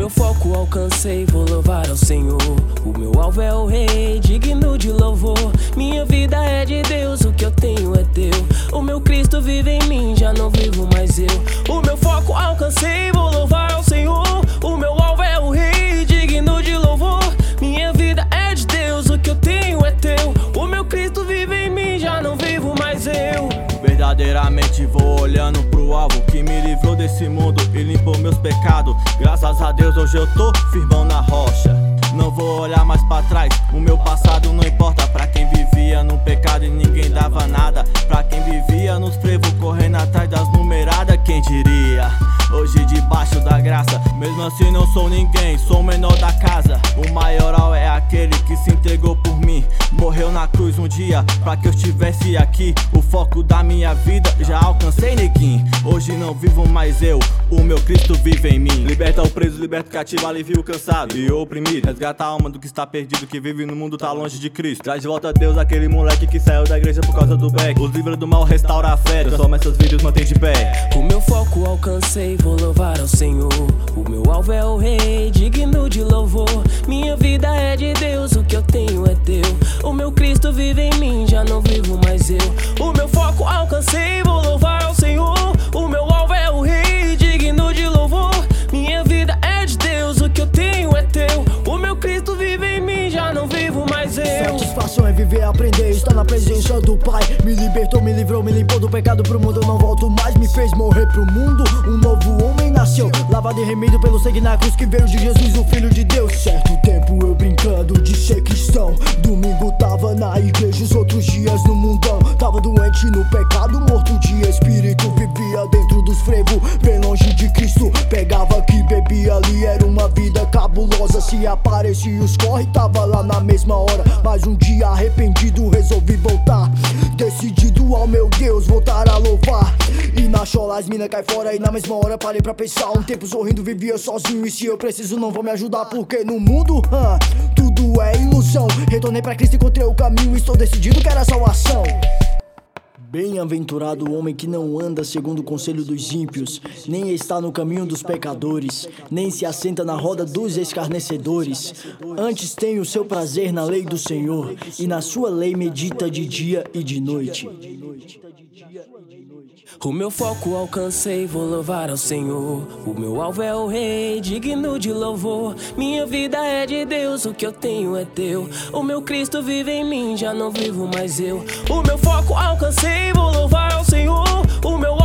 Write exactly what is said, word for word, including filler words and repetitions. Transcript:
meu foco alcancei, vou louvar ao Senhor. O meu alvo é o Rei, digno de louvor. Minha vida é de Deus, o que eu tenho é teu. O meu Cristo vive em mim, já não vivo mais eu. O meu foco alcancei, vou louvar ao Senhor. O meu alvo é o Rei, digno de louvor. Minha vida é de Deus, o que eu tenho é teu. O meu Cristo vive em mim, já não vivo mais eu. Verdadeiramente vou olhando pro alvo que me livrou desse mundo e limpou meus pecados. Graças a Deus hoje eu tô firmão na rocha. Não vou olhar mais pra trás, o meu passado não importa. Pra quem vivia no pecado e ninguém dava nada, pra quem vivia nos frevos correndo atrás das numeradas, quem diria? Hoje debaixo da graça, mesmo assim não sou ninguém, sou o menor da casa. O maioral é aquele que se entregou por mim, morreu na cruz um dia pra que eu estivesse aqui. O foco da minha vida já alcancei, neguinho. Hoje não vivo mais eu, o meu Cristo vive em mim. Liberta o preso, liberta o cativo, alivia o cansado e o oprimido. Resgata a alma do que está perdido, que vive no mundo tá longe de Cristo. Traz de volta a Deus aquele moleque que saiu da igreja por causa do beck. Os livros do mal restaura a fé, transforma essas vidas, mantém de pé. O meu foco alcancei, vou louvar ao Senhor. O meu alvo é o Rei, digno de louvor. Minha vida é de Deus, o que eu tenho é teu. O meu Cristo vive em mim, já não vivo mais eu. O meu foco alcancei, vou louvar ao Senhor. O meu alvo é o Rei, digno de louvor. Minha vida é de Deus, o que eu tenho é teu. O meu Cristo vive em mim, já não vivo mais eu. Satisfação é viver, aprender, estar na presença do Pai. Me libertou, me livrou, me limpou do pecado pro mundo. Eu não volto mais, me fez morrer pro mundo. Um novo homem nasceu, lavado e remido pelo sangue na cruz que veio de Jesus, o Filho de Deus. Certo tempo eu brincando de ser cristão. Domingo tava na igreja, os outros dias no mundão. Tava doente no pecado, morto de espírito. Vivia dentro dos frevos, bem longe de Cristo. Pegava aqui, bebia ali, era uma vida cabulosa. Se aparecia os corre, tava lá na mesma hora. Mas um dia arrependido resolvi voltar, decidido ao meu Deus voltar a louvar. E na chola as mina cai fora e na mesma hora parei pra pensar. Um tempo sorrindo vivia sozinho, e se eu preciso não vou me ajudar. Porque no mundo, hum, tudo é ilusão. Retornei pra Cristo, encontrei o caminho e estou decidido que era salvação. Bem-aventurado o homem que não anda segundo o conselho dos ímpios, nem está no caminho dos pecadores, nem se assenta na roda dos escarnecedores. Antes tem o seu prazer na lei do Senhor, e na sua lei medita de dia e de noite. O meu foco alcancei, vou louvar ao Senhor. O meu alvo é o Rei, digno de louvor. Minha vida é de Deus, o que eu tenho é teu. O meu Cristo vive em mim, já não vivo mais eu. O meu foco alcancei, vou louvar ao Senhor. O meu